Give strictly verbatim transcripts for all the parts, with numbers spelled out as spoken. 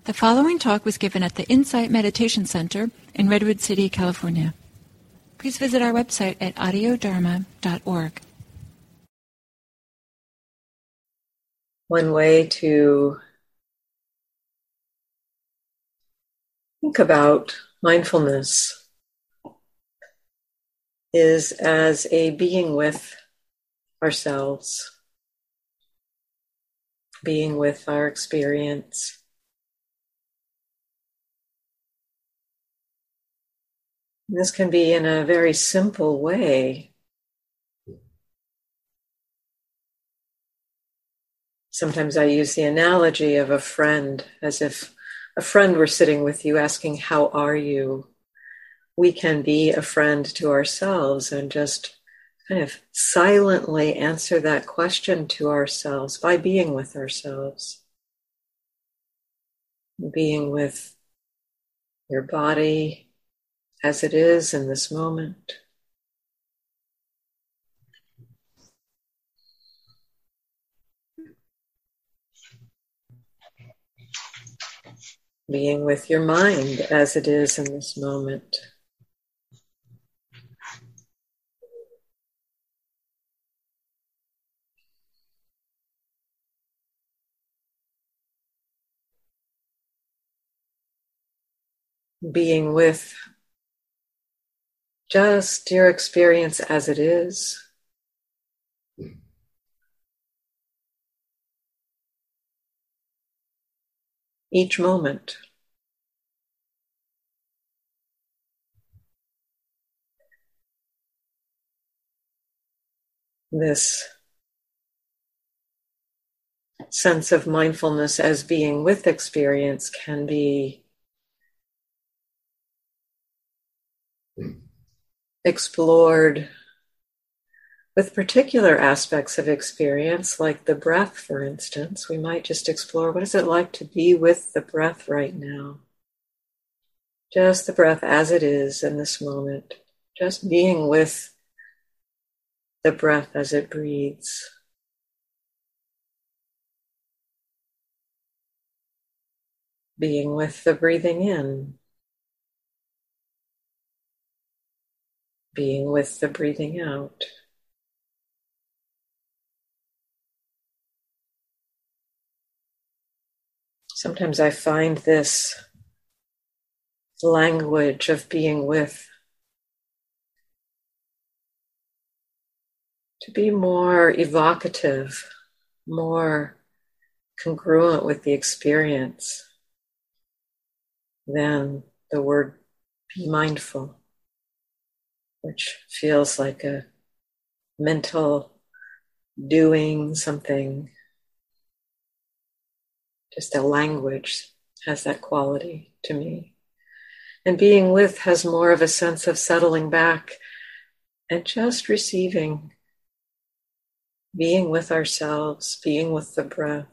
The following talk was given at the Insight Meditation Center in Redwood City, California. Please visit our website at audio dharma dot org. One way to think about mindfulness is as a being with ourselves, being with our experience. This can be in a very simple way. Sometimes I use the analogy of a friend, as if a friend were sitting with you asking, "How are you?" We can be a friend to ourselves and just kind of silently answer that question to ourselves by being with ourselves. Being with your body as it is in this moment. Being with your mind as it is in this moment. Being with just your experience as it is. Each moment. This sense of mindfulness as being with experience can be explored with particular aspects of experience, like the breath, for instance. We might just explore, what is it like to be with the breath right now? Just the breath as it is in this moment. Just being with the breath as it breathes. Being with the breathing in. Being with the breathing out. Sometimes I find this language of being with to be more evocative, more congruent with the experience than the word be mindful, which feels like a mental doing something. Just a language has that quality to me. And being with has more of a sense of settling back and just receiving, being with ourselves, being with the breath.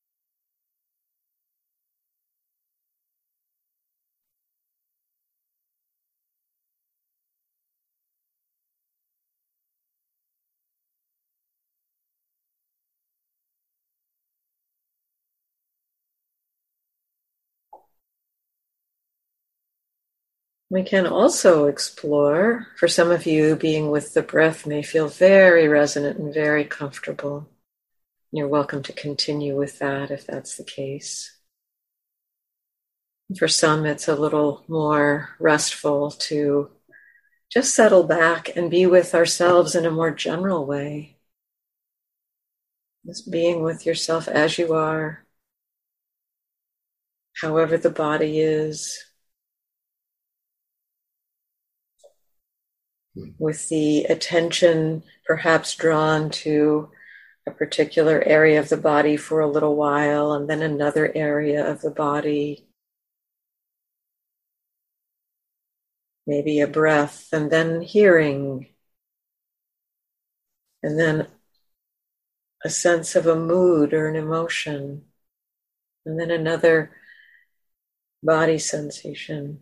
We can also explore, for some of you, being with the breath may feel very resonant and very comfortable. You're welcome to continue with that if that's the case. For some, it's a little more restful to just settle back and be with ourselves in a more general way. Just being with yourself as you are, however the body is, with the attention perhaps drawn to a particular area of the body for a little while, and then another area of the body. Maybe a breath, and then hearing, and then a sense of a mood or an emotion, and then another body sensation.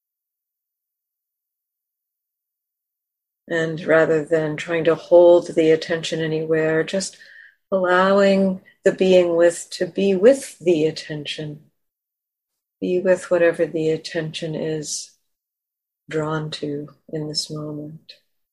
And rather than trying to hold the attention anywhere, just allowing the being with to be with the attention. Be with whatever the attention is drawn to in this moment.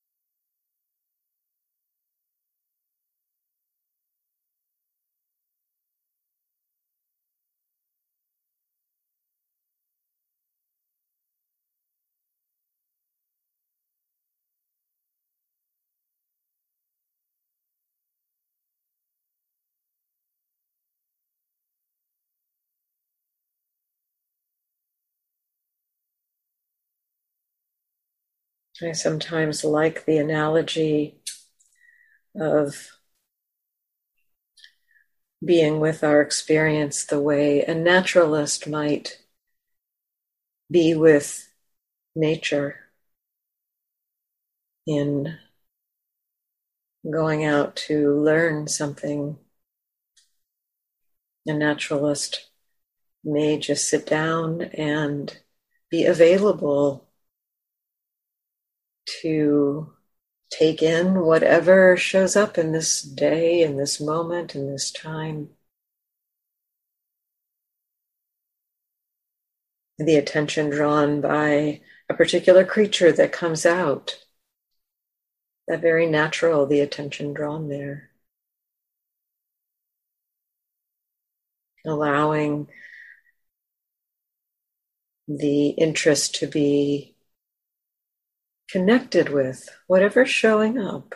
I sometimes like the analogy of being with our experience the way a naturalist might be with nature in going out to learn something. A naturalist may just sit down and be available to take in whatever shows up in this day, in this moment, in this time. The attention drawn by a particular creature that comes out. That very natural, the attention drawn there. Allowing the interest to be connected with whatever's showing up.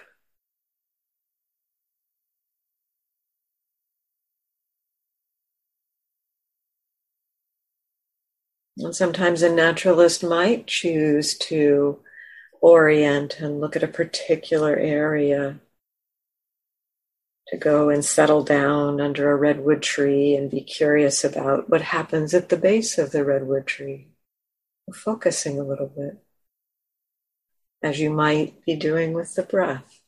And sometimes a naturalist might choose to orient and look at a particular area, to go and settle down under a redwood tree and be curious about what happens at the base of the redwood tree, focusing a little bit, as you might be doing with the breath.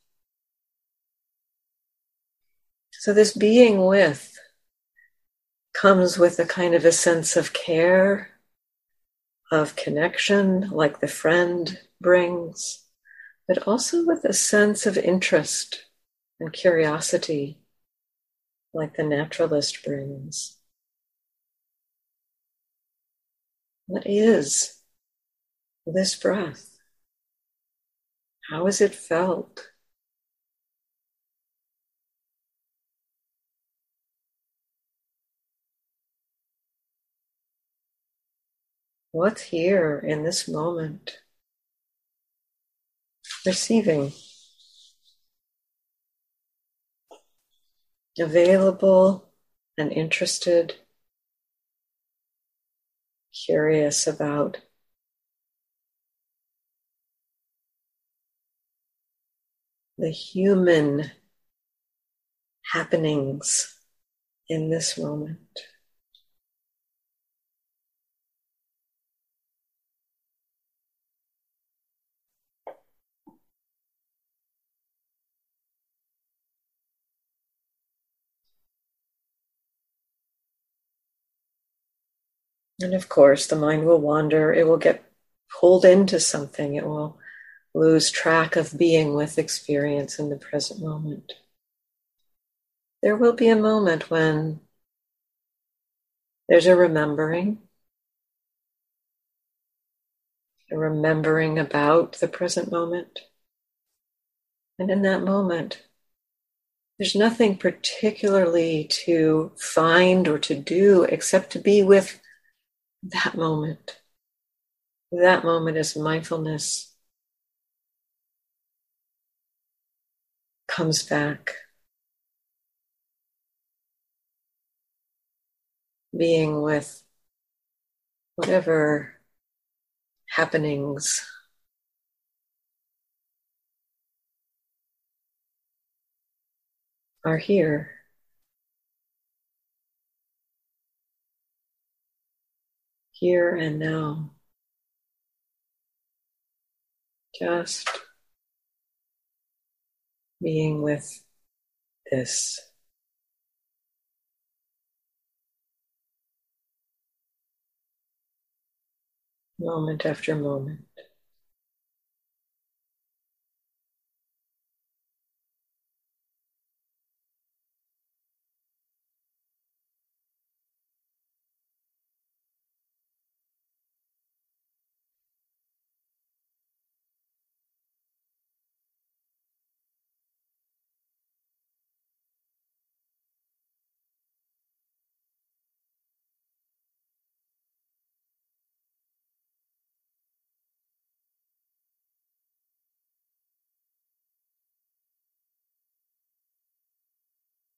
So this being with comes with a kind of a sense of care, of connection, like the friend brings, but also with a sense of interest and curiosity, like the naturalist brings. What is this breath? How is it felt? What's here in this moment? Receiving. Available and interested. Curious about the human happenings in this moment. And of course, the mind will wander. It will get pulled into something. It will lose track of being with experience in the present moment. There will be a moment when there's a remembering, a remembering about the present moment. And in that moment, there's nothing particularly to find or to do except to be with that moment. That moment is mindfulness comes back. Being with whatever happenings are here. Here and now. Just being with this. Moment after moment.